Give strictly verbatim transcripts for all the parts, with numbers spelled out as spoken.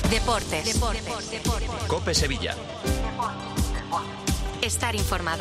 Deportes. Deportes. Deportes. COPE Sevilla. Estar informado.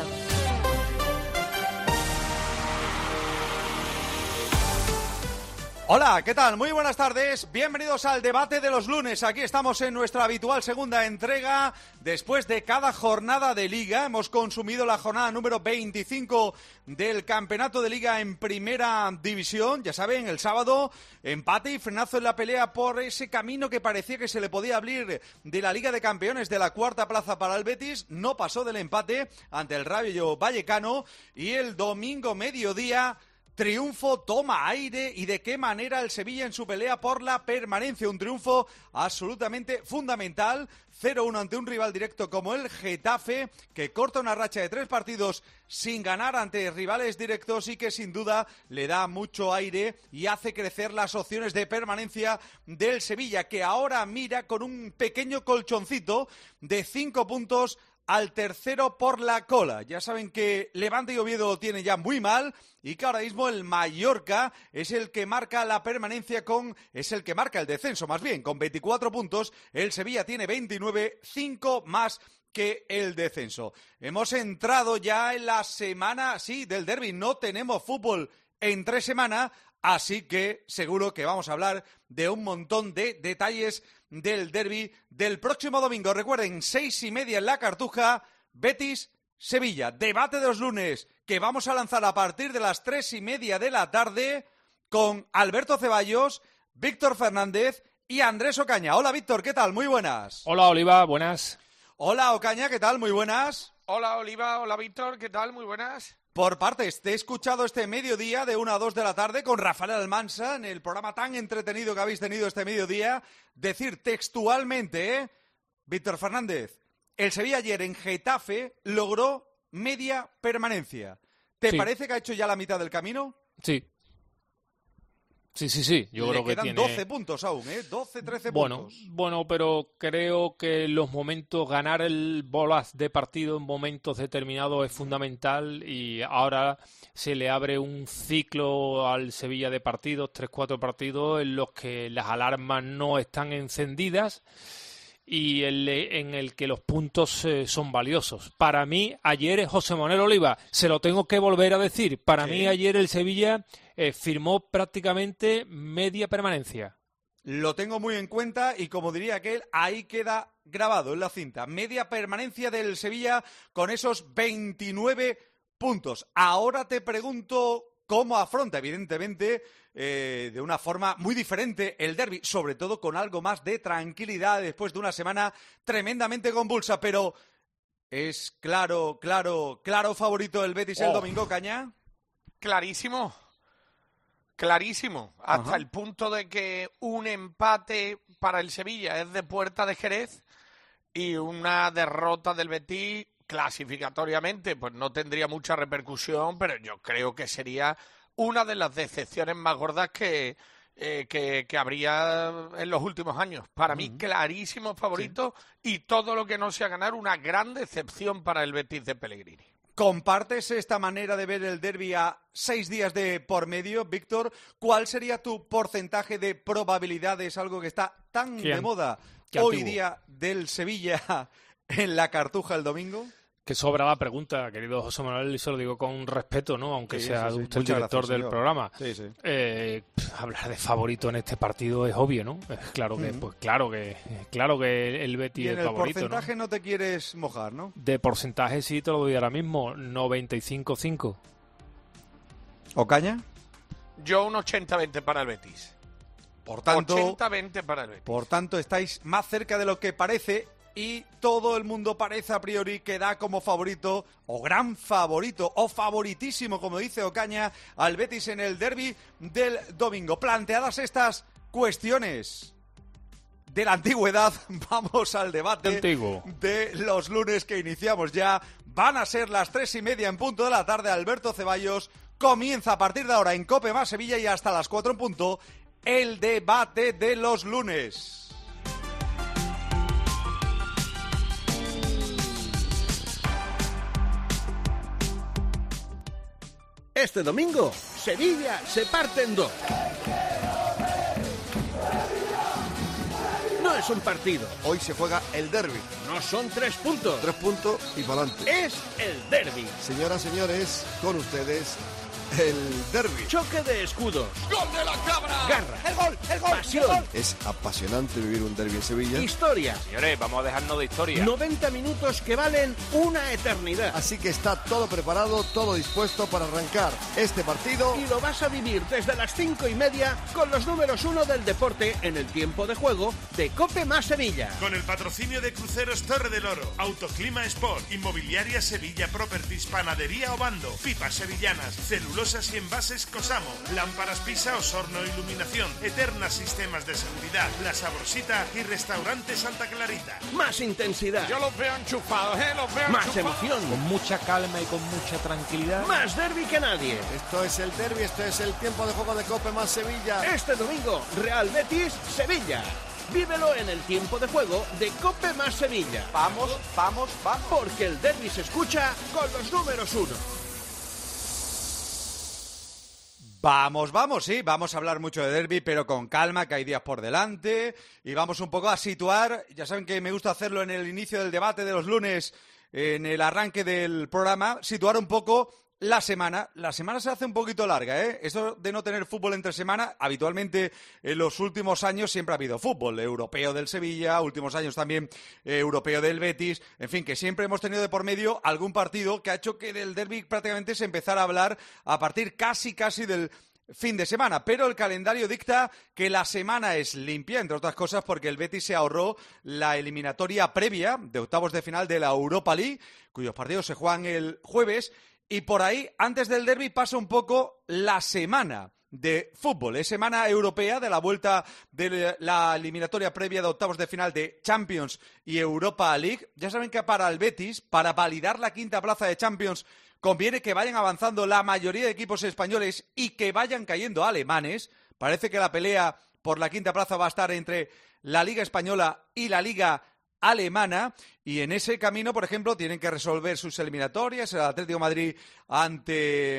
Hola, ¿qué tal? Muy buenas tardes. Bienvenidos al debate de los lunes. Aquí estamos en nuestra habitual segunda entrega. Después de cada jornada de Liga, hemos consumido la jornada número veinticinco del Campeonato de Liga en Primera División. Ya saben, el sábado, empate y frenazo en la pelea por ese camino que parecía que se le podía abrir de la Liga de Campeones de la cuarta plaza para el Betis. No pasó del empate ante el Rayo Vallecano. Y el domingo mediodía, triunfo, toma aire, y de qué manera el Sevilla en su pelea por la permanencia. Un triunfo absolutamente fundamental, cero uno ante un rival directo como el Getafe, que corta una racha de tres partidos sin ganar ante rivales directos y que sin duda le da mucho aire y hace crecer las opciones de permanencia del Sevilla, que ahora mira con un pequeño colchoncito de cinco puntos al tercero por la cola. Ya saben que Levante y Oviedo lo tienen ya muy mal y que ahora mismo el Mallorca es el que marca la permanencia con... es el que marca el descenso, más bien, con veinticuatro puntos. El Sevilla tiene veintinueve, cinco más que el descenso. Hemos entrado ya en la semana, sí, del derbi. No tenemos fútbol en tres semanas, así que seguro que vamos a hablar de un montón de detalles del derbi del próximo domingo. Recuerden, seis y media en la Cartuja, Betis-Sevilla. Debate de los lunes que vamos a lanzar a partir de las tres y media de la tarde con Alberto Ceballos, Víctor Fernández y Andrés Ocaña. Hola, Víctor, ¿qué tal? Muy buenas. Hola, Oliva, buenas. Hola, Ocaña, ¿qué tal? Muy buenas. Hola, Oliva. Hola, Víctor, ¿qué tal? Muy buenas. Por partes, te he escuchado este mediodía de una a dos de la tarde con Rafael Almansa en el programa tan entretenido que habéis tenido este mediodía decir textualmente, ¿eh? Víctor Fernández, el Sevilla ayer en Getafe logró media permanencia. ¿Te sí. parece que ha hecho ya la mitad del camino? Sí. Sí, sí, sí. Yo Le creo que quedan tiene doce puntos aún, ¿eh? doce, trece bueno, puntos. Bueno, pero creo que los momentos, ganar el bolas de partido en momentos determinados es fundamental y ahora se le abre un ciclo al Sevilla de partidos, tres, cuatro partidos en los que las alarmas no están encendidas y el, en el que los puntos eh, son valiosos. Para mí, ayer es José Manuel Oliva, se lo tengo que volver a decir, para ¿Sí? mí ayer el Sevilla eh, firmó prácticamente media permanencia. Lo tengo muy en cuenta y como diría aquel, ahí queda grabado en la cinta. Media permanencia del Sevilla con esos veintinueve puntos. Ahora te pregunto cómo afronta, evidentemente, eh, de una forma muy diferente el derbi, sobre todo con algo más de tranquilidad después de una semana tremendamente convulsa, pero ¿es claro, claro, claro favorito el Betis oh. el domingo, Caña? Clarísimo, clarísimo, hasta Ajá. el punto de que un empate para el Sevilla es de puerta de Jerez y una derrota del Betis clasificatoriamente pues no tendría mucha repercusión, pero yo creo que sería una de las decepciones más gordas que, eh, que, que habría en los últimos años. Para uh-huh. mí, clarísimo favorito sí. y todo lo que no sea ganar, una gran decepción para el Betis de Pellegrini. ¿Compartes esta manera de ver el derbi a seis días de por medio, Víctor? ¿Cuál sería tu porcentaje de probabilidades, algo que está tan ¿Quién? de moda hoy antiguo? día del Sevilla en la Cartuja el domingo? Que sobra la pregunta, querido José Manuel, y se lo digo con respeto, ¿no? Aunque sí, sea sí, sí. usted el director gracias, del señor. programa. Sí, sí. Eh, hablar de favorito en este partido es obvio, ¿no? Es claro que, uh-huh. pues claro que, claro que el Betis es favorito, ¿no? Y en el porcentaje ¿no? no te quieres mojar, ¿no? De porcentaje sí te lo doy ahora mismo, noventa y cinco cinco. ¿Ocaña? Yo un ochenta veinte para el Betis. Por tanto, ochenta veinte para el Betis. Por tanto, estáis más cerca de lo que parece. Y todo el mundo parece a priori que da como favorito, o gran favorito, o favoritísimo, como dice Ocaña, al Betis en el derbi del domingo. Planteadas estas cuestiones de la antigüedad, vamos al debate Antiguo. de los lunes que iniciamos ya. Van a ser las tres y media en punto de la tarde. Alberto Ceballos comienza a partir de ahora en COPE más Sevilla y hasta las cuatro en punto el debate de los lunes. Este domingo, Sevilla se parte en dos. No es es un partido. Hoy se juega el derbi. No son tres puntos. Tres puntos y para adelante. Es el derbi. Señoras, señores, con ustedes, el derbi. Choque de escudos. ¡Gol de la cabra! Garra. ¡El gol! ¡El gol! Pasión. el gol! Es apasionante vivir un derbi en Sevilla. Historia. Señores, vamos a dejarnos de historia. noventa minutos que valen una eternidad. Así que está todo preparado, todo dispuesto para arrancar este partido. Y lo vas a vivir desde las cinco y media con los números uno del deporte en el tiempo de juego de COPE más Sevilla. Con el patrocinio de Cruceros Torre del Oro, Autoclima Sport, Inmobiliaria Sevilla Properties, Panadería Obando, Pipas Sevillanas, Celulosas y Envases Cosamo, Lámparas Pisa, Osorno Iluminación, Eterna Sistemas de Seguridad, La Sabrosita y Restaurante Santa Clarita. Más intensidad. Yo los veo enchufados, ¿eh? Los veo Más enchufados. emoción. Con mucha calma y con mucha tranquilidad. Más derbi que nadie. Esto es el derbi, esto es el tiempo de juego de COPE más Sevilla. Este domingo, Real Betis, Sevilla. Vívelo en el tiempo de juego de COPE más Sevilla. Vamos, vamos, vamos. Porque el derbi se escucha con los números uno. Vamos, vamos, sí, vamos a hablar mucho de derbi, pero con calma, que hay días por delante, y vamos un poco a situar, ya saben que me gusta hacerlo en el inicio del debate de los lunes, en el arranque del programa, situar un poco la semana. La semana se hace un poquito larga, ¿eh? Eso de no tener fútbol entre semana, habitualmente en los últimos años siempre ha habido fútbol, europeo del Sevilla, últimos años también eh, europeo del Betis, en fin, que siempre hemos tenido de por medio algún partido que ha hecho que del derbi prácticamente se empezara a hablar a partir casi, casi del fin de semana, pero el calendario dicta que la semana es limpia, entre otras cosas porque el Betis se ahorró la eliminatoria previa de octavos de final de la Europa League, cuyos partidos se juegan el jueves. Y por ahí, antes del derbi, pasa un poco la semana de fútbol. Es semana europea de la vuelta de la eliminatoria previa de octavos de final de Champions y Europa League. Ya saben que para el Betis, para validar la quinta plaza de Champions, conviene que vayan avanzando la mayoría de equipos españoles y que vayan cayendo alemanes. Parece que la pelea por la quinta plaza va a estar entre la Liga Española y la Liga Alemana, y en ese camino, por ejemplo, tienen que resolver sus eliminatorias, el Atlético de Madrid ante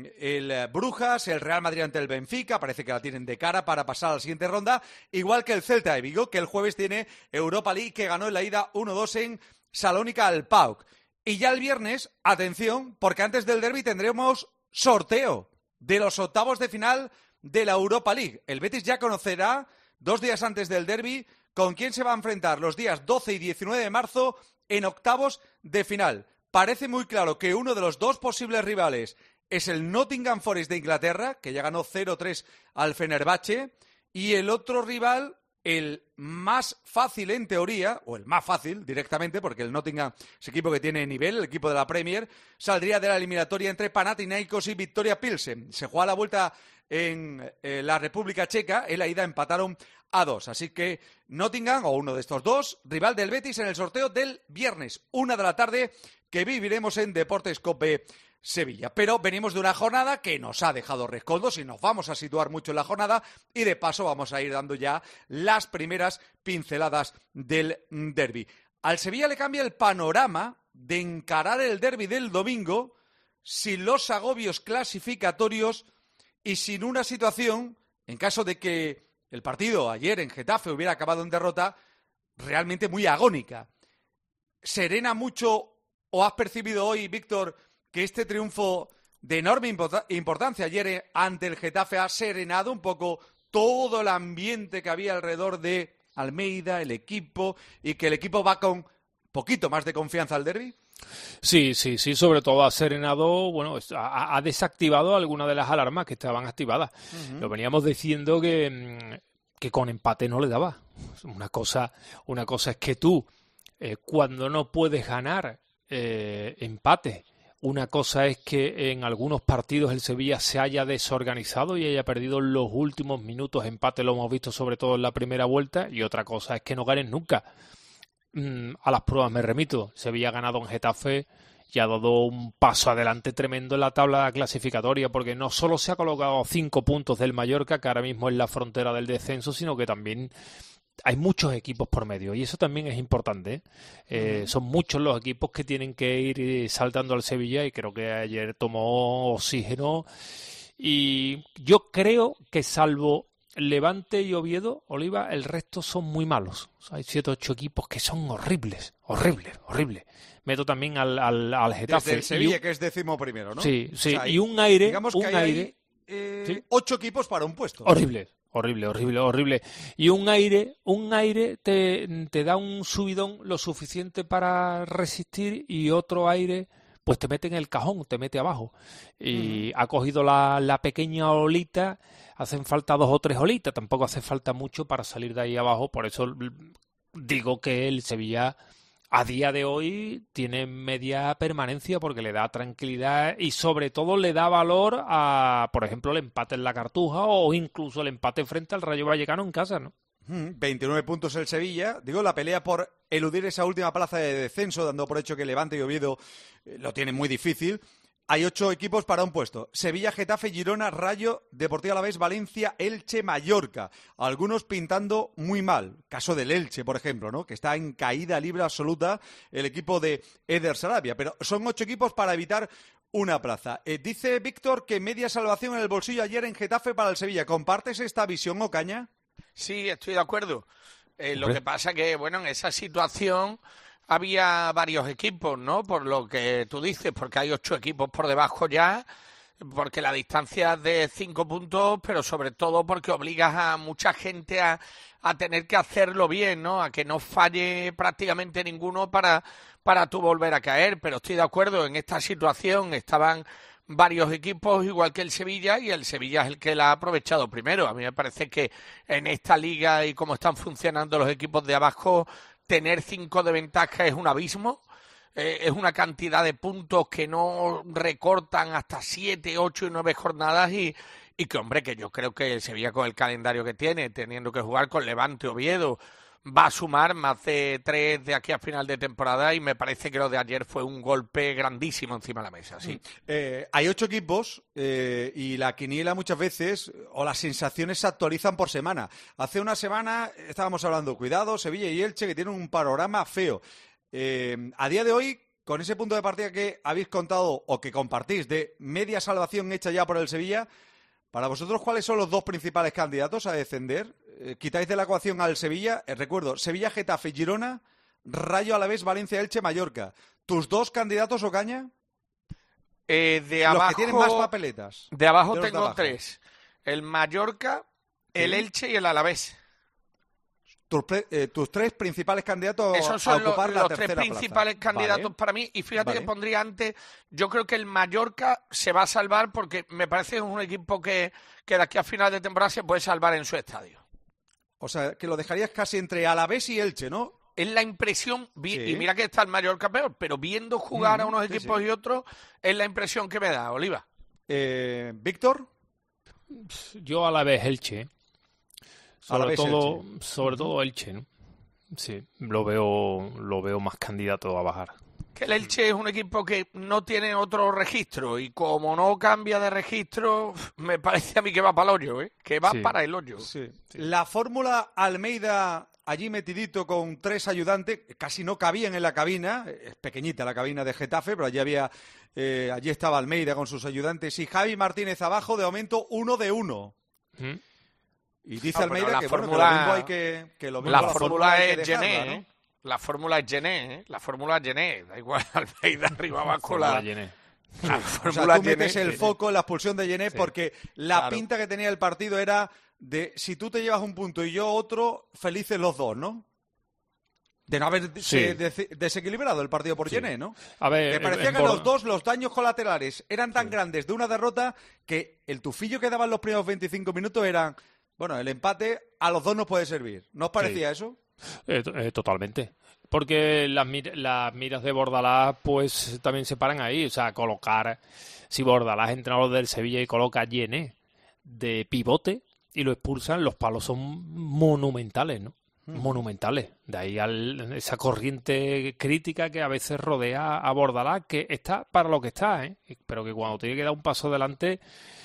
el Brujas, el Real Madrid ante el Benfica, parece que la tienen de cara para pasar a la siguiente ronda, igual que el Celta de Vigo, que el jueves tiene Europa League, que ganó en la ida uno dos en Salónica al P A O K. Y ya el viernes, atención, porque antes del derbi tendremos sorteo de los octavos de final de la Europa League. El Betis ya conocerá, dos días antes del derbi, con quién se va a enfrentar los días doce y diecinueve de marzo en octavos de final. Parece muy claro que uno de los dos posibles rivales es el Nottingham Forest de Inglaterra, que ya ganó cero tres al Fenerbahce, y el otro rival, el más fácil en teoría, o el más fácil directamente, porque el Nottingham es equipo que tiene nivel, el equipo de la Premier, saldría de la eliminatoria entre Panathinaikos y Victoria Pilsen. Se juega la vuelta en eh, la República Checa, en la ida empataron a dos. Así que Nottingham, o uno de estos dos, rival del Betis en el sorteo del viernes, una de la tarde, que viviremos en Deportes COPE Sevilla. Pero venimos de una jornada que nos ha dejado rescoldos y nos vamos a situar mucho en la jornada y de paso vamos a ir dando ya las primeras pinceladas del derbi. Al Sevilla le cambia el panorama de encarar el derbi del domingo sin los agobios clasificatorios y sin una situación, en caso de que el partido ayer en Getafe hubiera acabado en derrota, realmente muy agónica. ¿Serena mucho o has percibido hoy, Víctor, que este triunfo de enorme import- importancia ayer ante el Getafe ha serenado un poco todo el ambiente que había alrededor de Almeida, el equipo, y que el equipo va con poquito más de confianza al derbi? Sí, sí, sí, sobre todo ha serenado, bueno, ha, ha desactivado algunas de las alarmas que estaban activadas. Uh-huh. Lo veníamos diciendo que, que con empate no le daba. Una cosa, una cosa es que tú, eh, cuando no puedes ganar, eh, empate. Una cosa es que en algunos partidos el Sevilla se haya desorganizado y haya perdido los últimos minutos. Empate lo hemos visto sobre todo en la primera vuelta, y otra cosa es que no ganes nunca. A las pruebas me remito. Sevilla ha ganado en Getafe y ha dado un paso adelante tremendo en la tabla clasificatoria, porque no solo se ha colocado cinco puntos del Mallorca, que ahora mismo es la frontera del descenso, sino que también hay muchos equipos por medio, y eso también es importante, ¿eh? Eh, uh-huh. Son muchos los equipos que tienen que ir saltando al Sevilla, y creo que ayer tomó oxígeno, y yo creo que salvo Levante y Oviedo, Oliva, el resto son muy malos. O sea, hay siete o ocho equipos que son horribles, horribles, horribles. Meto también al, al, al Getafe. Desde el Sevilla, un... que es décimo primero, ¿no? Sí, sí, o sea, y un aire, digamos un que hay aire... ahí, eh, ¿sí? ocho equipos para un puesto. Horrible, horrible, horrible, horrible. Y un aire, un aire te, te da un subidón lo suficiente para resistir y otro aire... pues te mete en el cajón, te mete abajo. Y uh-huh. ha cogido la, la pequeña olita, hacen falta dos o tres olitas, tampoco hace falta mucho para salir de ahí abajo, por eso digo que el Sevilla a día de hoy tiene media permanencia porque le da tranquilidad y sobre todo le da valor a, por ejemplo, el empate en la Cartuja o incluso el empate frente al Rayo Vallecano en casa, ¿no? veintinueve puntos el Sevilla. Digo, la pelea por eludir esa última plaza de descenso, dando por hecho que Levante y Oviedo eh, lo tienen muy difícil. Hay ocho equipos para un puesto. Sevilla, Getafe, Girona, Rayo, Deportivo Alavés, Valencia, Elche, Mallorca. Algunos pintando muy mal. Caso del Elche, por ejemplo, ¿no? Que está en caída libre absoluta el equipo de Eder Sarabia. Pero son ocho equipos para evitar una plaza. Eh, dice Víctor que media salvación en el bolsillo ayer en Getafe para el Sevilla. ¿Compartes esta visión, Ocaña? Sí, estoy de acuerdo. Eh, lo que pasa que, bueno, en esa situación había varios equipos, ¿no? Por lo que tú dices, porque hay ocho equipos por debajo ya, porque la distancia es de cinco puntos, pero sobre todo porque obligas a mucha gente a, a tener que hacerlo bien, ¿no? A que no falle prácticamente ninguno para, para tú volver a caer. Pero estoy de acuerdo, en esta situación estaban varios equipos igual que el Sevilla y el Sevilla es el que la ha aprovechado primero. A mí me parece que en esta liga y cómo están funcionando los equipos de abajo, tener cinco de ventaja es un abismo, eh, es una cantidad de puntos que no recortan hasta siete, ocho y nueve jornadas y, y que, hombre, que yo creo que el Sevilla con el calendario que tiene, teniendo que jugar con Levante, Oviedo, va a sumar más de tres de aquí a final de temporada y me parece que lo de ayer fue un golpe grandísimo encima de la mesa, sí. Eh, hay ocho equipos eh, y la quiniela muchas veces, o las sensaciones se actualizan por semana. Hace una semana estábamos hablando, cuidado, Sevilla y Elche, que tienen un panorama feo. Eh, a día de hoy, con ese punto de partida que habéis contado o que compartís de media salvación hecha ya por el Sevilla, para vosotros, ¿cuáles son los dos principales candidatos a descender? Eh, quitáis de la ecuación al Sevilla, eh, recuerdo, Sevilla, Getafe, Girona, Rayo Alavés, Valencia, Elche, Mallorca. ¿Tus dos candidatos, Ocaña? Eh, de los abajo, que tienen más papeletas. De abajo de tengo de abajo. tres. El Mallorca, el ¿Sí? Elche y el Alavés. Tus, eh, tus tres principales candidatos Esos son a ocupar los, la los tercera tres principales plaza. candidatos Vale. para mí. Y fíjate Vale. que pondría antes, yo creo que el Mallorca se va a salvar porque me parece que es un equipo que, que de aquí a final de temporada se puede salvar en su estadio. O sea, que lo dejarías casi entre Alavés y Elche, ¿no? Es la impresión, vi, Sí. y mira que está el Mallorca peor, pero viendo jugar Mm, a unos sí, equipos sí. y otros, es la impresión que me da, Oliva. Eh, ¿Víctor? Yo a la vez Elche, ¿eh? sobre Alavés, todo, Elche. sobre todo Elche, ¿no? Sí, lo veo, lo veo más candidato a bajar. Que el Elche es un equipo que no tiene otro registro y como no cambia de registro, me parece a mí que va para el hoyo, ¿eh? Que va Sí. para el hoyo. Sí. La fórmula Almeida allí metidito con tres ayudantes, casi no cabían en la cabina, es pequeñita la cabina de Getafe, pero allí había, eh, allí estaba Almeida con sus ayudantes y Javi Martínez abajo, de momento uno de uno. ¿Mm? Y dice No, Almeida pero la que, bueno, que fórmula- lo mismo hay que, que lo mismo La, la fórmula hay que es dejarla, Gené, ¿no? ¿eh? La fórmula es Gené, ¿eh? La fórmula es Gené. Da igual, Almeida arriba abajo Fórmula la... Gené. La O fórmula sea, tú Gené. metes el foco en la expulsión de Gené Sí. porque la Claro. pinta que tenía el partido era de si tú te llevas un punto y yo otro, felices los dos, ¿no? De no haber Sí. se- des- desequilibrado el partido por Sí. Gené, ¿no? A ver, Que parecía en que Bor- los dos, los daños colaterales eran tan grandes de una derrota que el tufillo que daban los primeros veinticinco minutos eran, bueno, el empate a los dos nos puede servir. ¿No os parecía eso? Eh, to- eh, totalmente. Porque las, mir- las miras de Bordalás pues también se paran ahí. O sea, colocar... Si Bordalás es entrenador del Sevilla y coloca a Gené de pivote y lo expulsan, los palos son monumentales, ¿no? Monumentales. De ahí al, esa corriente crítica que a veces rodea a Bordalás, que está para lo que está, ¿eh? Pero que cuando tiene que dar un paso adelante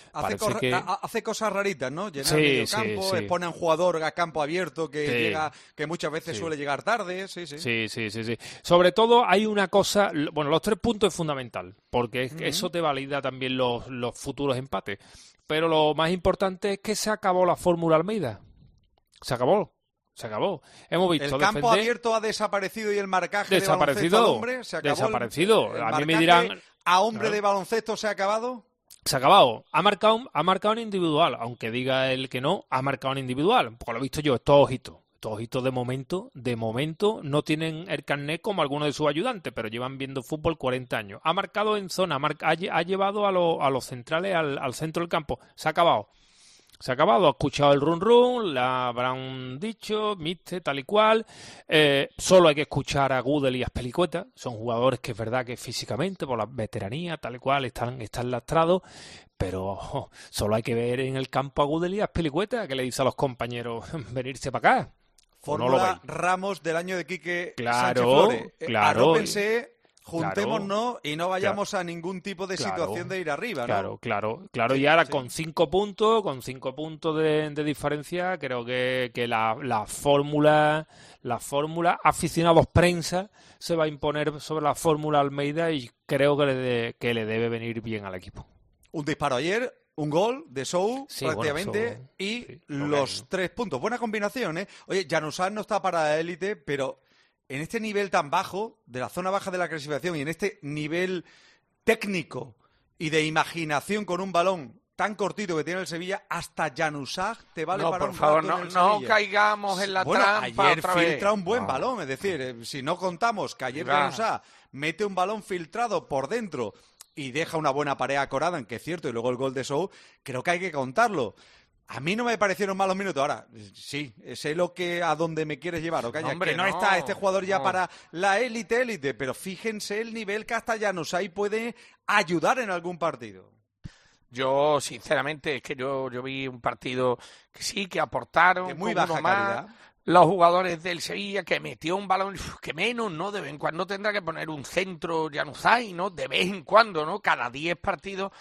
Hace, Parece que... hace cosas raritas, ¿no? Llenar sí, medio sí, campo, sí. pone a un jugador a campo abierto que Sí. llega, que muchas veces Sí. suele llegar tarde, sí, sí. Sí, sí, sí, sí. Sobre todo hay una cosa, bueno, los tres puntos es fundamental, porque es, uh-huh. eso te valida también los, los futuros empates. Pero lo más importante es que se acabó la Fórmula Almeida. Se acabó. Se acabó. Hemos visto el campo defender... abierto ha desaparecido y el marcaje desaparecido, de baloncesto al hombre se acabó. Desaparecido. El, el a mí me dirán... ¿A hombre claro. de baloncesto se ha acabado? Se ha acabado. Ha marcado, ha marcado en individual. Aunque diga él que no, ha marcado en individual. Porque lo he visto yo, estos ojitos. Estos ojitos de momento, de momento, no tienen el carnet como algunos de sus ayudantes, pero llevan viendo fútbol cuarenta años. Ha marcado en zona, ha, marca, ha, ha llevado a, lo, a los centrales al, al centro del campo. Se ha acabado. Se ha acabado, ha escuchado el run run, la habrán dicho, miste, tal y cual. Eh, solo hay que escuchar a Gudel y a Azpilicueta. Son jugadores que es verdad que físicamente, por la veteranía, tal y cual, están, están lastrados. Pero oh, solo hay que ver en el campo a Gudel y a Azpilicueta, que le dice a los compañeros venirse para acá. Fórmula no Ramos del año de Quique claro, Sánchez Flores. Claro, Arrópense, juntémonos claro, y no vayamos claro, a ningún tipo de claro, situación de ir arriba, ¿no? Claro, claro, claro. Sí, y ahora sí. con cinco puntos, con cinco puntos de, de diferencia, creo que, que la, la fórmula, la fórmula aficionados prensa se va a imponer sobre la fórmula Almeida y creo que le, de, que le debe venir bien al equipo. Un disparo ayer. Un gol de Sou, sí, prácticamente, bueno, Sou, y sí, los okay. tres puntos. Buena combinación, ¿eh? Oye, Januzaj no está para la élite, pero en este nivel tan bajo, de la zona baja de la clasificación, y en este nivel técnico y de imaginación con un balón tan cortito que tiene el Sevilla, hasta Januzaj te vale no, para por un favor, rato no, en el no Sevilla. caigamos en la bueno, trampa ayer otra filtra vez. un buen Ah. balón, es decir, eh, si no contamos que ayer Ah. Januzaj mete un balón filtrado por dentro y deja una buena pared a Coradan, que es cierto, y luego el gol de Sou, creo que hay que contarlo. A mí no me parecieron malos minutos. Ahora, sí, sé lo que a dónde me quieres llevar, Ocaña, no, hombre, que no, no está este jugador ya no. para la élite, élite, pero fíjense el nivel que hasta Januzaj puede ayudar en algún partido. Yo, sinceramente, es que yo, yo vi un partido que sí, que aportaron De muy con baja uno más. calidad. Los jugadores del Sevilla, que metió un balón, que menos, ¿no? De vez en cuando tendrá que poner un centro Januzaj, ¿no? De vez en cuando, ¿no? Cada diez partidos,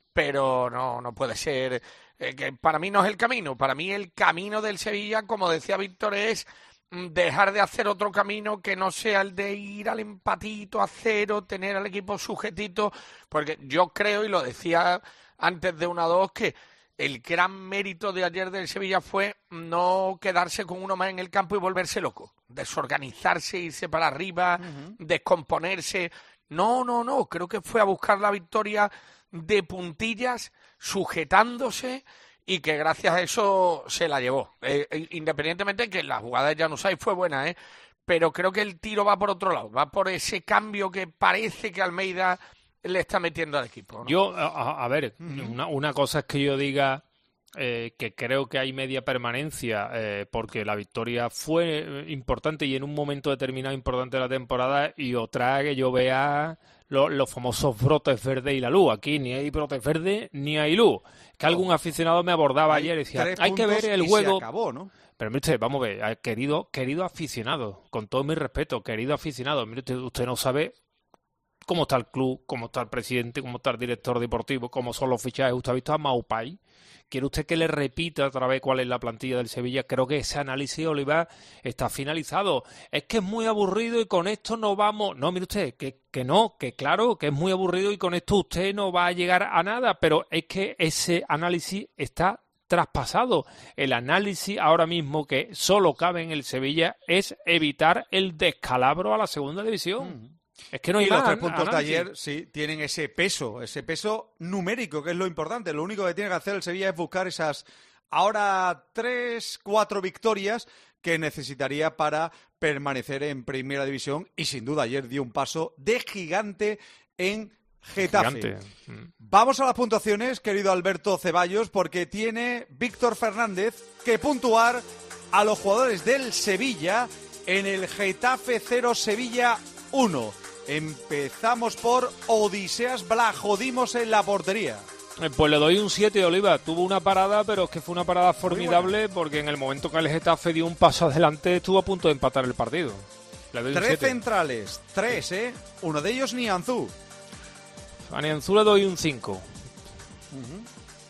pero no, no puede ser, eh, que para mí no es el camino. Para mí el camino del Sevilla, como decía Víctor, es dejar de hacer otro camino que no sea el de ir al empatito a cero, tener al equipo sujetito, porque yo creo, y lo decía antes de una dos, que el gran mérito de ayer del Sevilla fue no quedarse con uno más en el campo y volverse loco, desorganizarse, irse para arriba, uh-huh. descomponerse. No, no, no, creo que fue a buscar la victoria de puntillas, sujetándose, y que gracias a eso se la llevó. Eh, independientemente de que la jugada de Januzaj fue buena, ¿eh? Pero creo que el tiro va por otro lado, va por ese cambio que parece que Almeida le está metiendo al equipo, ¿no? Yo, a, a ver, uh-huh. una, una cosa es que yo diga eh, que creo que hay media permanencia eh, porque la victoria fue importante y en un momento determinado importante de la temporada, y otra que yo vea lo, los famosos brotes verdes y la luz. Aquí ni hay brotes verdes ni hay luz. Que algún aficionado me abordaba hay ayer y decía, tres hay que ver el y juego... Se acabó, ¿no? Pero mire usted, vamos a ver, querido, querido aficionado, con todo mi respeto, querido aficionado, mire usted, usted no sabe cómo está el club, cómo está el presidente, cómo está el director deportivo, cómo son los fichajes. ¿Usted ha visto a Maupay? ¿Quiere usted que le repita otra vez cuál es la plantilla del Sevilla? Creo que ese análisis, Oliva, está finalizado. Es que es muy aburrido y con esto no vamos... No, mire usted, que, que no, que claro, que es muy aburrido y con esto usted no va a llegar a nada, pero es que ese análisis está traspasado. El análisis ahora mismo que solo cabe en el Sevilla es evitar el descalabro a la segunda división. Mm. Es que no hay y más, los tres puntos análisis. de ayer sí tienen ese peso, ese peso numérico, que es lo importante. Lo único que tiene que hacer el Sevilla es buscar esas ahora tres, cuatro victorias que necesitaría para permanecer en Primera División, y sin duda ayer dio un paso de gigante en Getafe. Gigante. Vamos a las puntuaciones, querido Alberto Ceballos, porque tiene Víctor Fernández que puntuar a los jugadores del Sevilla en el Getafe cero, Sevilla uno. Empezamos por Odiseas Blajodimos en la portería. Pues le doy un siete, Oliva. Tuvo una parada, pero es que fue una parada formidable porque en el momento que el Getafe dio un paso adelante estuvo a punto de empatar el partido. Le doy un Tres siete. centrales, tres, ¿eh? Uno de ellos Nianzú. A Nianzú le doy un cinco. Uh-huh.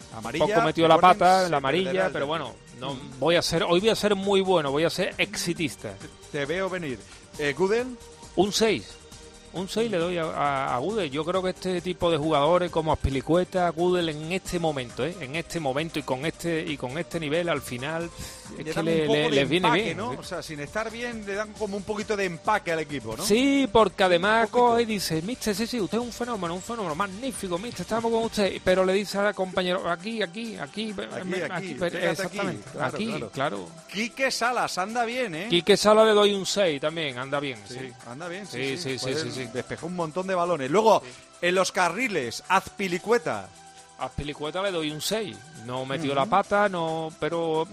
Amarilla, poco metió la recuerden, pata, se la amarilla, perderá el pero derbi. bueno, no voy a ser, hoy voy a ser muy bueno, voy a ser exitista. Te veo venir. Eh, Gudel, Un seis. Un seis le doy a, a, a Gudel. Yo creo que este tipo de jugadores como Azpilicueta, Gudel en este momento, ¿eh? en este momento y con este y con este nivel al final es le que dan le, un poco le- de les viene empaque, bien. ¿no? ¿sí? O sea, sin estar bien, le dan como un poquito de empaque al equipo, ¿no? Sí, porque además Un poquito. coge y dice, mister, sí, sí, usted es un fenómeno, un fenómeno magnífico, mister, estamos con usted. Pero le dice al compañero, aquí, aquí, aquí, Aquí, aquí, pero- fíjate aquí, exactamente, claro, aquí, claro. claro. Quique Salas, anda bien, ¿eh? Quique Sala le doy un seis también, anda bien, sí. Sí, anda bien, Sí, sí, sí, sí, Puede- sí, sí. Despejó un montón de balones. Luego, en los carriles, Azpilicueta. A Azpilicueta le doy un seis. No metió la pata, no, pero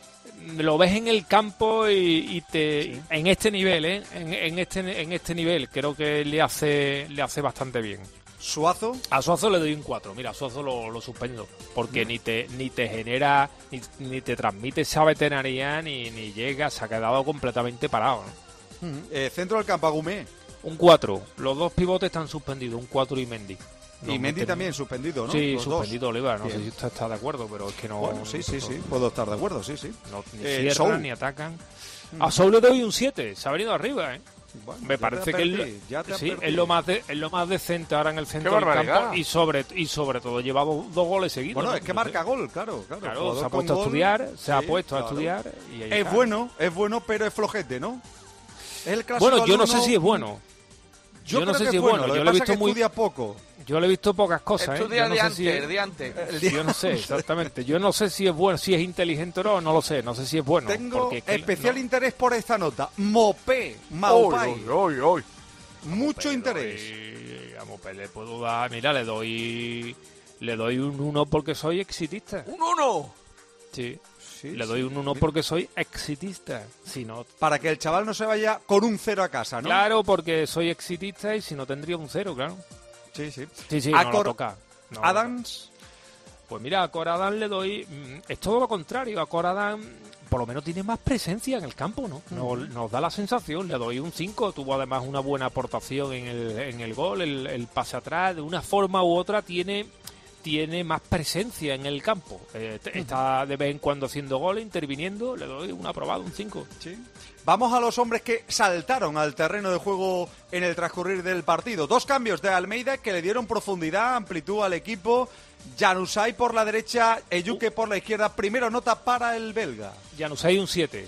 lo ves en el campo y, y te en este nivel, ¿eh? En, en este en este nivel creo que le hace le hace bastante bien. Suazo. A Suazo le doy un cuatro. Mira, a Suazo lo, lo suspendo porque ni te ni te genera ni, ni te transmite esa veteranía ni, ni llega, se ha quedado completamente parado, ¿no? Eh, centro del campo, Agumé. Un cuatro. Los dos pivotes están suspendidos, un cuatro y Mendy. No y Mendy meten- también suspendido, ¿no? Sí, Los dos. suspendido Oliva. No Bien. sé si usted está de acuerdo, pero es que no. Bueno, sí, sí, no- sí. Puedo estar de acuerdo, sí, sí. No, ni Eh, cierran, Soul. ni atacan. A Soul le doy un siete. Se ha venido arriba, ¿eh? Bueno, Me ya parece te que es, advertí, ya te sí, advertí. es lo más de- es lo más decente ahora en el centro ¡Qué del barbaridad! campo y sobre y sobre todo lleva do- dos goles seguidos. Bueno, ¿no? es que marca gol, claro, claro. Claro, Jugador se ha con puesto a gol, estudiar, se ha sí, puesto a claro. estudiar y ahí Es está. bueno, es bueno, pero es flojete, ¿no? Es el clásico Bueno, yo no sé alumno- si es bueno. Yo, yo no creo sé que si es bueno. bueno, Lo yo que lo he pasa es visto que muy- estudia poco. Yo le he visto pocas cosas, ¿eh? Estudia Yo no de sé antes, si es- de antes. El día- Yo no sé, exactamente. Yo no sé si es bueno, si es inteligente o no, no lo sé. No sé si es bueno. Tengo porque es que especial no- interés por esta nota. Mopé, Maupai. Uy, uy, uy. Mucho le interés. doy- a Mopé le puedo dar, mira, le doy le doy un uno porque soy exitista. ¡Un uno! Sí. Sí, Le sí. doy un uno porque soy exitista. Si no, Para que el chaval no se vaya con un cero a casa, ¿no? claro, porque soy exitista y si no tendría un cero, claro. Sí, sí. Sí, sí, A no Cor- lo toca. No lo Adams. toca. Pues mira, a Coradán le doy mm, es todo lo contrario. A Coradán por lo menos tiene más presencia en el campo, ¿no? Nos, nos da la sensación, le doy un cinco. Tuvo además una buena aportación en el, en el gol, el, el pase atrás. De una forma u otra tiene tiene más presencia en el campo. Eh, t- está de vez en cuando haciendo goles, interviniendo. Le doy un aprobado, un cinco. Sí. Vamos a los hombres que saltaron al terreno de juego en el transcurrir del partido. Dos cambios de Almeida que le dieron profundidad, amplitud al equipo. Januzaj por la derecha, Eyuke por la izquierda. Primero nota para el belga. Januzaj un siete.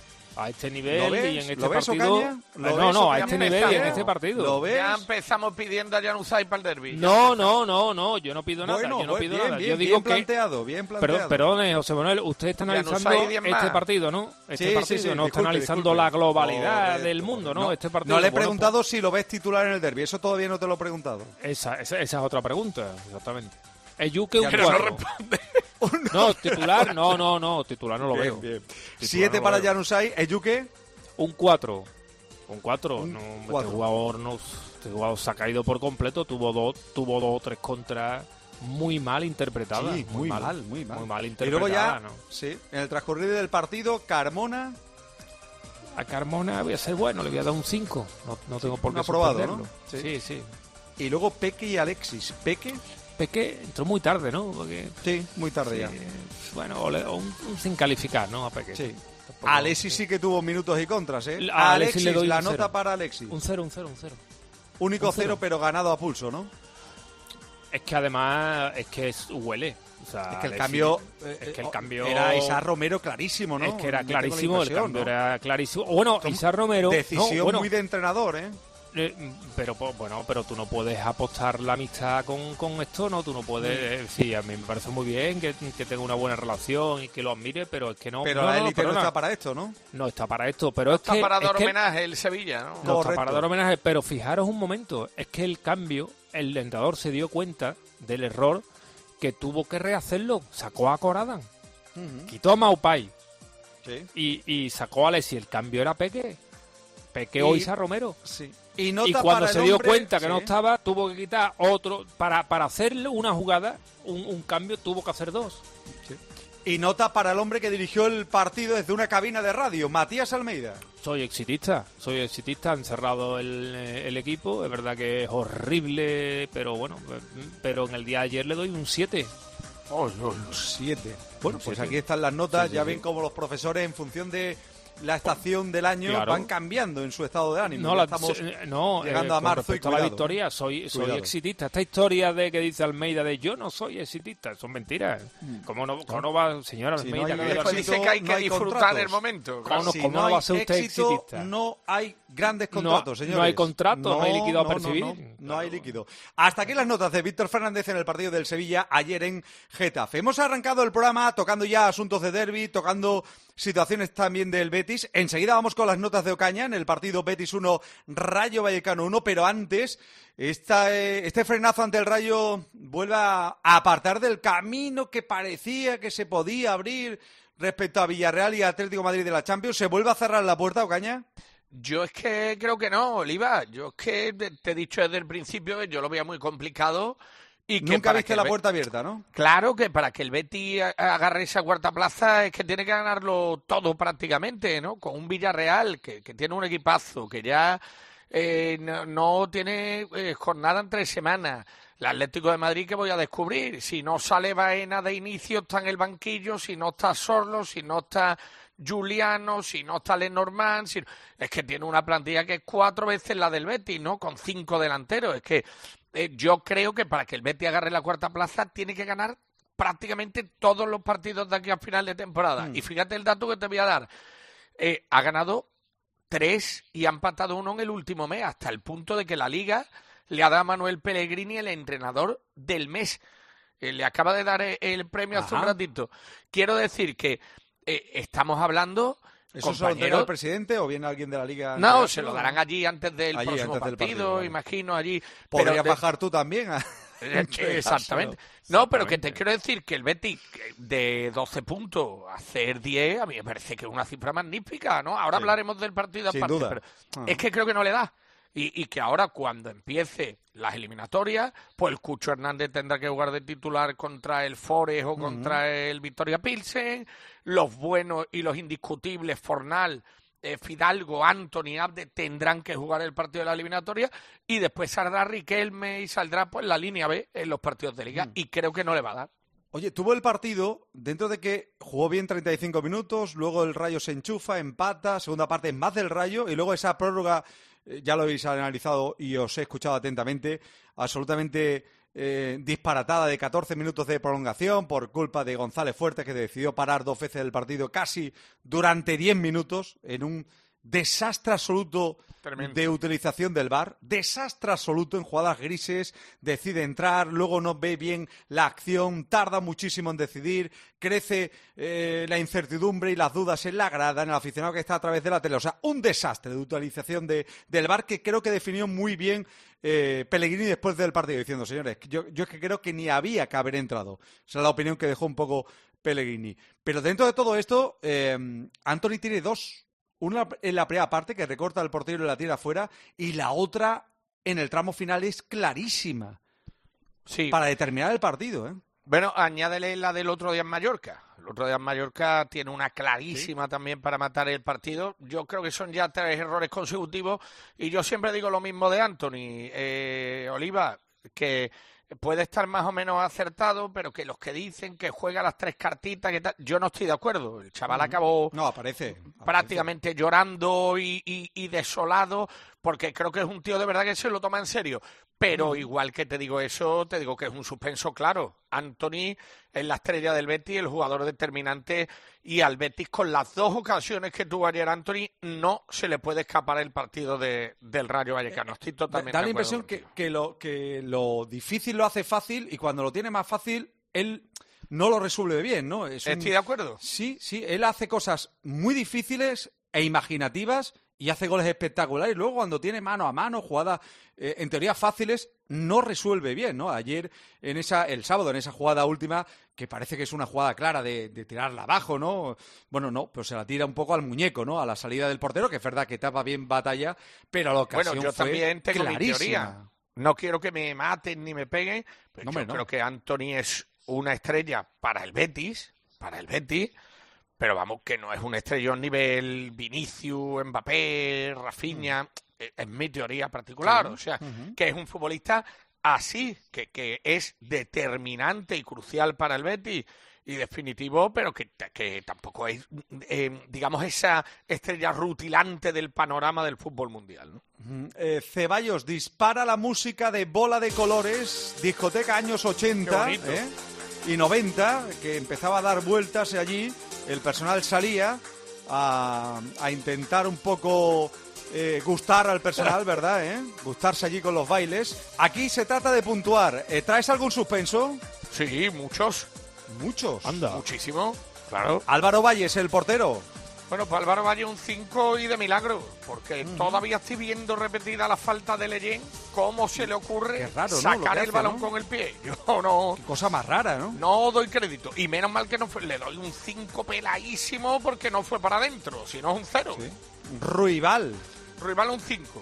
A este nivel ¿Lo ves? y en este ¿Lo ves, partido. Ocaña? ¿Lo no, ves, no, a Ocaña? este nivel y en Empezamos. este partido. ¿Lo ves? Ya empezamos pidiendo a Januzaj para el derbi. No, no, no, no, yo no pido nada, Bueno, yo no pues pido bien, nada. bien, yo digo bien que planteado, bien planteado. Perdón, perdone, José Manuel, usted está Ya no analizando hay diez este más. partido, ¿no? Este Sí, sí, partido, sí, no está disculpe, analizando disculpe. la globalidad Correcto. del mundo, ¿no? Este partido. No le he bueno, preguntado si lo ves titular en el derbi. Eso todavía no te lo he preguntado. pues, esa, esa, esa es otra pregunta, exactamente. Eyuke un Pero no cuatro. No, titular, no, no, no, titular no lo veo. Bien, bien. Titular Siete no lo para veo. Januzaj, Eyuke. Un cuatro. Un cuatro. Un No, cuatro. Este jugador no, este jugador se ha caído por completo. Tuvo dos, tuvo dos o tres contras muy mal interpretadas. Sí, muy mal, muy mal. Muy mal Y luego interpretadas, ya, ¿no? sí, en el transcurrir del partido, Carmona. A Carmona voy a ser bueno, le voy a dar un cinco. No, no tengo por un qué aprobado, suspenderlo. ¿no? Sí. Sí, sí. Y luego Peque y Alexis. Peque, Peque entró muy tarde, ¿no? Porque, sí, muy tarde sí, ya. bueno, o le- o un, un sin calificar, ¿no? A Peque. Sí. Tampoco- Alexis sí que tuvo minutos y contras, ¿eh? A A Alexis Alexis, le doy la un nota cero. para Alexis. Un cero, un cero, un cero. Único un cero. cero, pero ganado a pulso, ¿no? Es que además, es que es, huele. O sea, Es que el Alexis- cambio... es que el eh, cambio... Era Isaac Romero clarísimo, ¿no? Es que era Yo tengo la clarísimo, el impresión, cambio ¿no? era clarísimo. Bueno, Isaac Romero... Decisión no, bueno, muy de entrenador, ¿eh? eh, pero po- bueno, pero tú no puedes apostar la amistad con, con esto, ¿no? Tú no puedes... Mm. eh, sí, a mí me parece muy bien que, que tenga una buena relación y que lo admire, pero es que no... Pero no, la no, élite no, perdona, está para esto, ¿no? no está para esto, pero es Está que... para es dar que- homenaje el Sevilla, ¿no? No está Correcto. para dar homenaje, pero fijaros un momento, es que el cambio, el entrenador se dio cuenta del error que tuvo que rehacerlo, sacó a Coradán, quitó a Maupai Sí. y, y sacó a Alexis, el cambio era Peque, Peque Y- o Isaac Romero. Sí. Y, nota Y cuando para se el dio hombre- cuenta que sí. no estaba, tuvo que quitar otro, para, para hacerle una jugada, un, un cambio, tuvo que hacer dos. Y nota para el hombre que dirigió el partido desde una cabina de radio, Matías Almeida. Soy exitista, soy exitista, han cerrado el, eh, el equipo, es verdad que es horrible, pero bueno, eh, pero en el día de ayer le doy un siete. Oh, oh, Siete. Bueno, pues aquí están las notas. Sí, sí, ya sí. ven cómo los profesores, en función de la estación del año, Claro. van cambiando en su estado de ánimo. No, Ya la, estamos se- no llegando eh, a con marzo y respecto a la cuidado. victoria, soy, soy Cuidado. exitista. Esta historia de que dice Almeida de yo no soy exitista, son mentiras. ¿Cómo no, cómo no va, señora Si no Almeida? hay que éxito, Después dice que hay que no hay disfrutar contratos. el momento. ¿Cómo no- Si cómo no no hay va a ser usted éxito, exitista? no hay grandes contratos, No- señores. no hay contrato, no hay líquido a percibir. No, no, no hay líquido. Hasta aquí las notas de Víctor Fernández en el partido del Sevilla ayer en Getafe. Hemos arrancado el programa tocando ya asuntos de derbi, tocando situaciones también del Betis. Enseguida vamos con las notas de Ocaña en el partido Betis uno, Rayo Vallecano uno, pero antes esta, eh, este frenazo ante el Rayo vuelve a apartar del camino que parecía que se podía abrir respecto a Villarreal y Atlético de Madrid de la Champions. ¿Se vuelve a cerrar la puerta, Ocaña? Yo es que creo que no, Oliva. Yo es que te te he dicho desde el principio que yo lo veía muy complicado. Y que Nunca para viste que la el Be- puerta abierta, ¿no? Claro que para que el Betis a- agarre esa cuarta plaza es que tiene que ganarlo todo prácticamente, ¿no? Con un Villarreal que, que tiene un equipazo, que ya eh, no, no tiene eh, jornada en tres semanas. El Atlético de Madrid que voy a descubrir. Si no sale Baena de inicio, está en el banquillo. Si no está Sorlo, si no está Juliano, si no está Lenormand. Si... Es que tiene una plantilla que es cuatro veces la del Betis, ¿no? Con cinco delanteros. Es que eh, yo creo que para que el Betis agarre la cuarta plaza tiene que ganar prácticamente todos los partidos de aquí a final de temporada. Mm. Y fíjate el dato que te voy a dar. Eh, ha ganado tres y ha empatado uno en el último mes, hasta el punto de que la Liga le ha dado a Manuel Pellegrini el entrenador del mes. Eh, le acaba de dar eh, el premio hace un Ajá. ratito. Quiero decir que eh, estamos hablando... ¿Eso se lo entrega compañeros, el presidente o viene alguien de la Liga? a no, entregárselo? se lo darán allí antes del Allí, próximo antes del partido, partido, vale. imagino, allí. ¿Podrías Pero de- bajar tú también? a- Eh, entregárselo? Exactamente. No, pero que te Exactamente. quiero decir que el Betis que de doce puntos a hacer diez, a mí me parece que es una cifra magnífica, ¿no? Ahora Sí. hablaremos del partido Sin aparte, duda. pero Ah. es que creo que no le da. Y, y que ahora, cuando empiece las eliminatorias, pues el Cucho Hernández tendrá que jugar de titular contra el Forest o contra el Victoria Pilsen. Los buenos y los indiscutibles, Fornal, eh, Fidalgo, Anthony, Abde, tendrán que jugar el partido de la eliminatoria. Y después saldrá Riquelme y saldrá pues la línea B en los partidos de Liga. Mm. Y creo que no le va a dar. Oye, tuvo el partido, dentro de que jugó bien treinta y cinco minutos, luego el Rayo se enchufa, empata, segunda parte más del Rayo, y luego esa prórroga, eh, ya lo habéis analizado y os he escuchado atentamente, absolutamente eh, disparatada de catorce minutos de prolongación por culpa de González Fuertes, que decidió parar dos veces el partido casi durante diez minutos en un desastre absoluto Tremendo. de utilización del V A R, desastre absoluto en jugadas grises, decide entrar, luego no ve bien la acción, tarda muchísimo en decidir, crece eh, la incertidumbre y las dudas en la grada, en el aficionado que está a través de la tele. O sea, un desastre de utilización de, del V A R que creo que definió muy bien eh, Pellegrini después del partido, diciendo, señores, yo, yo es que creo que ni había que haber entrado. Esa es la opinión que dejó un poco Pellegrini. Pero dentro de todo esto, eh, Anthony tiene dos. Una en la primera parte, que recorta el portero y la tira afuera, y la otra en el tramo final es clarísima Sí. para determinar el partido, ¿eh? Bueno, añádele la del otro día en Mallorca. El otro día en Mallorca tiene una clarísima también para matar el partido. Yo creo que son ya tres errores consecutivos y yo siempre digo lo mismo de Anthony. Eh, Oliva, que puede estar más o menos acertado, pero que los que dicen que juega las tres cartitas, que tal, yo no estoy de acuerdo. El chaval acabó No, aparece. aparece. prácticamente llorando y, y, y desolado, porque creo que es un tío de verdad que se lo toma en serio. Pero igual que te digo eso, te digo que es un suspenso claro. Anthony es la estrella del Betis, el jugador determinante, y al Betis con las dos ocasiones que tuvo ayer Anthony no se le puede escapar el partido de, del Rayo Vallecano. Estoy Da, totalmente da la de acuerdo impresión que, contigo. que, lo, que lo difícil lo hace fácil y cuando lo tiene más fácil, él no lo resuelve bien, ¿no? Es un- Estoy de acuerdo. Sí, sí, él hace cosas muy difíciles e imaginativas y hace goles espectaculares. Luego, cuando tiene mano a mano, jugadas eh, en teoría fáciles, no resuelve bien, ¿no? Ayer, en esa, el sábado, en esa jugada última, que parece que es una jugada clara de, de tirarla abajo, ¿no? Bueno, no, pues se la tira un poco al muñeco, ¿no? A la salida del portero, que es verdad que tapa bien batalla, pero la ocasión Bueno, yo fue también tengo mi clarísima. teoría. No quiero que me maten ni me peguen, pero No, yo hombre, no. creo que Anthony es una estrella para el Betis, para el Betis, pero vamos, que no es un estrellón nivel Vinicius, Mbappé, Rafinha, es, es mi teoría particular, Sí. o sea, Ujú. que es un futbolista así, que, que es determinante y crucial para el Betis y definitivo, pero que, que tampoco es, eh, digamos, esa estrella rutilante del panorama del fútbol mundial, ¿no? Eh, Ceballos dispara la música de Bola de Colores, discoteca años ochenta ¿eh? y noventa, que empezaba a dar vueltas allí. El personal salía a, a intentar un poco eh, gustar al personal, ¿verdad? ¿Eh? Gustarse allí con los bailes. Aquí se trata de puntuar. Eh, ¿Traes algún suspenso? Sí, muchos. Muchos. Anda. Muchísimo, claro. Álvaro Valles, el portero. Bueno, pues Álvaro Valle un cinco y de milagro, porque uh-huh. todavía estoy viendo repetida la falta de Leyen. ¿Cómo se le ocurre Qué raro, ¿no? sacar Lo que el hace, balón ¿no? con el pie? Yo no... Qué cosa más rara, ¿no? No doy crédito. Y menos mal que no fue... Le doy un cinco peladísimo porque no fue para adentro, si no es un cero. Sí. Ruibal. Ruibal un cinco.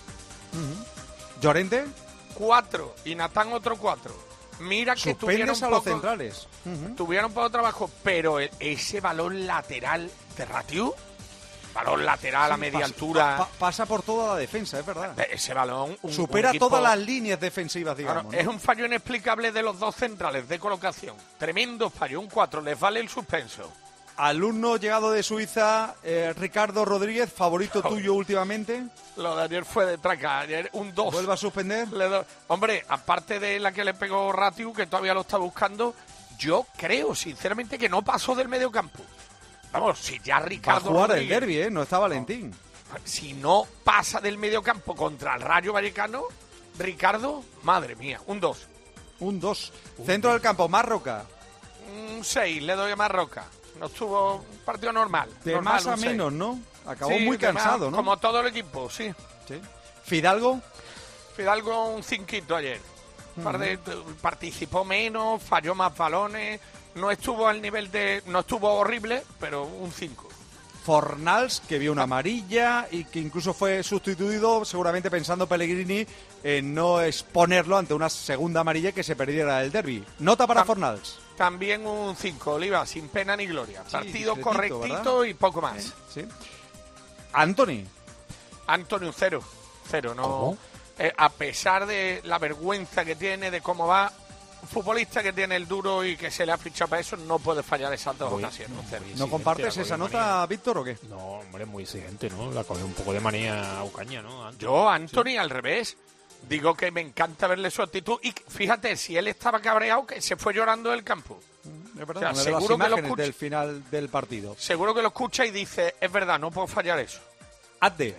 Uh-huh. Llorente. cuatro. Y Natán otro cuatro. Mira que tuvieron Suspendes a los poco, centrales. Uh-huh. Tuvieron poco trabajo, pero el, ese balón lateral de Ratiu, balón lateral Sí, a media pasa, altura, pa, pasa por toda la defensa, es verdad. ese balón un, supera un equipo, todas las líneas defensivas, digamos. Claro, ¿no? Es un fallo inexplicable de los dos centrales de colocación. Tremendo fallo, un cuatro, les vale el suspenso. Alumno llegado de Suiza, eh, Ricardo Rodríguez, favorito Joder. tuyo últimamente. Lo de ayer fue de traca, ayer un dos. ¿Vuelve a suspender? Le do... Hombre, aparte de la que le pegó Ratiu, que todavía lo está buscando, yo creo, sinceramente, que no pasó del medio campo. Vamos, si ya Va a Ricardo jugar el Rodríguez, derbi, ¿eh? No está Valentín. si no pasa del medio campo contra el Rayo Vallecano, Ricardo, madre mía, un dos. Un dos. Centro del campo, Marroca. Un seis, le doy a Marroca. No estuvo un partido normal. De normal, más a un seis. menos, ¿no? Acabó Sí, muy de más, cansado, ¿no? Como todo el equipo, sí. Sí. Fidalgo. Fidalgo un cinquito ayer. Par de- participó menos, falló más balones, no estuvo al nivel de... No estuvo horrible, pero un cinco. Fornals, que vio una amarilla y que incluso fue sustituido, seguramente pensando Pellegrini en no exponerlo ante una segunda amarilla que se perdiera el derbi. Nota para Tam- Fornals. También un cinco, Oliva, sin pena ni gloria. Sí, Partido discretito, correctito ¿verdad? y poco más. Sí. Anthony. Antonio, un cero. Cero, no. ¿Cómo? Eh, a pesar de la vergüenza que tiene, de cómo va, un futbolista que tiene el duro y que se le ha fichado para eso, no puede fallar esas dos Muy- ocasiones. un cero. muy ¿No exigente, compartes la esa cogió nota, manía. Víctor, o qué? No, hombre, muy exigente, ¿no? La cogió un poco de manía a Ocaña, ¿no? Antes. Yo, Anthony, al revés. Digo que me encanta verle su actitud. Y fíjate, si él estaba cabreado, que se fue llorando del campo. Es verdad, O sea, una de las seguro que lo imágenes escucha. del final del partido. Seguro que lo escucha y dice, es verdad, no puedo fallar eso. Adde.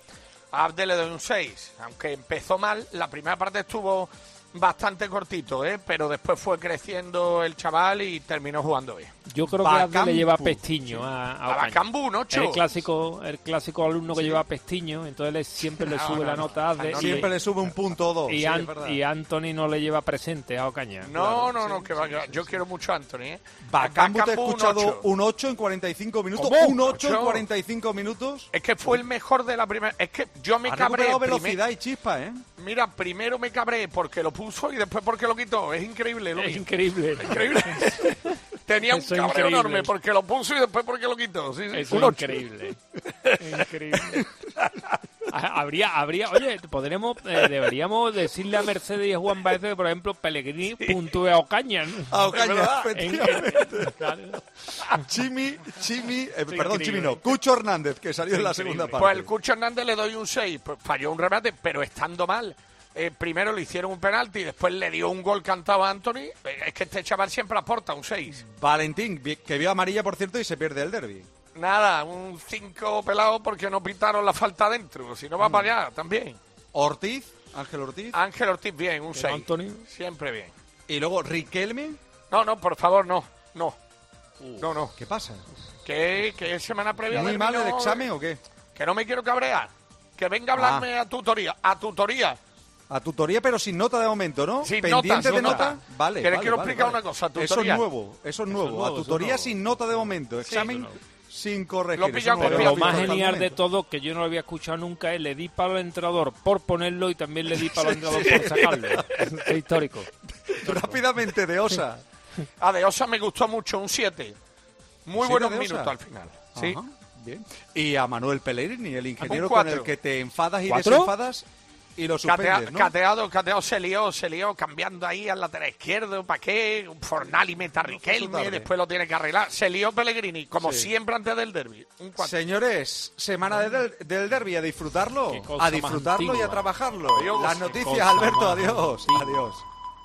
A Abde le doy un seis, aunque empezó mal, la primera parte estuvo bastante cortito, ¿eh? Pero después fue creciendo el chaval y terminó jugando bien. Yo creo que Abde Bacampu. le lleva pestiño a, a A Ocaña. Bacambu, un ocho. El clásico, el clásico alumno que lleva pestiño, entonces le- siempre le No, sube no, la no. nota a Abde. No, y- Siempre le sube un punto o dos. y, sí, An- es verdad. y Anthony no le lleva presente a Ocaña. No, Claro, no, sí, no, que va, que va. Yo quiero mucho a Anthony, ¿eh? Bacambu te he Bacambu, un escuchado ocho. un ocho en cuarenta y cinco minutos. ¿Cómo? Un ocho en Ocho. cuarenta y cinco minutos. Es que fue el mejor de la primera... Es que yo me Ha cabré... recuperado primer- velocidad y chispa, ¿eh? Mira, primero me cabré porque lo puso y después porque lo quitó. Es increíble. Lo Es mío. increíble. Increíble. Tenía un Eso es cabreo increíble. enorme porque lo puso y después porque lo quitó. Sí, sí. Eso Un es ocho. increíble. Es increíble. Ha- Habría, habría, oye, podremos, eh, deberíamos decirle a Mercedes y a Juan Baez que, por ejemplo, Pellegrini puntúe a Ocaña, ¿no? A Ocaña, verdad. En- efectivamente. en- claro. Chimi, Chimi, eh, perdón, increíble. Chimi no, Cucho Hernández, que salió en la Increíble. segunda Pues parte. el Cucho Hernández le doy un seis. Pues falló un remate, pero estando mal. Eh, primero le hicieron un penalti y después le dio un gol cantado a Anthony. Eh, es que este chaval siempre aporta un seis. Valentín, vi- que vio amarilla, por cierto, y se pierde el derbi. Nada, un cinco pelado porque no pitaron la falta dentro. Si no va para allá, también. Ortiz, Ángel Ortiz. Ángel Ortiz, bien, un Pero seis. Anthony. Siempre bien. Y luego Riquelme. No, no, por favor, no. No. No, no. ¿Qué pasa? Que, que es semana previa ¿Muy del mal el vino, examen o qué? Que no me quiero cabrear. Que venga a hablarme a tutoría. A tutoría. A tutoría, pero sin nota de momento, ¿no? Sin Pendiente nota, sin de nota. nota. Vale, Que le vale, quiero vale, explicar vale. una cosa, Eso es tutoría. nuevo, eso es nuevo. nuevo, a eso es tutoría nuevo. sin nota de momento. Examen no. sin corregir. Lo Eso pillan no lo con había Pero lo Confianza más visto hasta el genial de momento. todo, que yo no lo había escuchado nunca, es le di palo al entrenador por ponerlo y también le di palo al entrenador por sacarlo. Es histórico. Rápidamente, de Osa. A De Osa me gustó mucho, un siete. Muy ¿Siete buenos de Osa? minutos al final. Sí. Ajá, bien. Y a Manuel Pellegrini, el ingeniero Un con cuatro. el que te enfadas y ¿Cuatro? desenfadas. Y lo Catea, suspendes, ¿no? Cateado, cateado, se lió, se lió, cambiando ahí al lateral izquierdo, ¿para qué? Fornal meta a Riquelme, después lo tiene que arreglar. Se lió Pellegrini, como Sí. siempre antes del derbi. Un cuatro. Señores, semana del, del derbi, a disfrutarlo, Qué cosa a más disfrutarlo y a antigua. trabajarlo. Adiós. Las Qué noticias, cosa Alberto, más adiós, antigua. adiós.